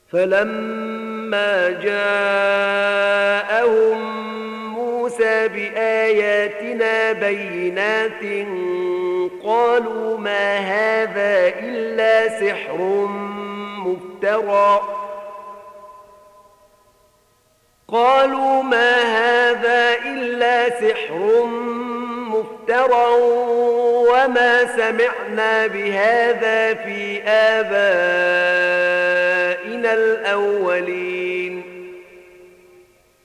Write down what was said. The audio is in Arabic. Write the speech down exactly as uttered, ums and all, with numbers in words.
فلما جاءهم موسى بآياتنا بينات قالوا ما هذا إلا سحر مفترى قالوا ما هذا إلا سحر مفترى وما سمعنا بهذا في آبائنا الأولين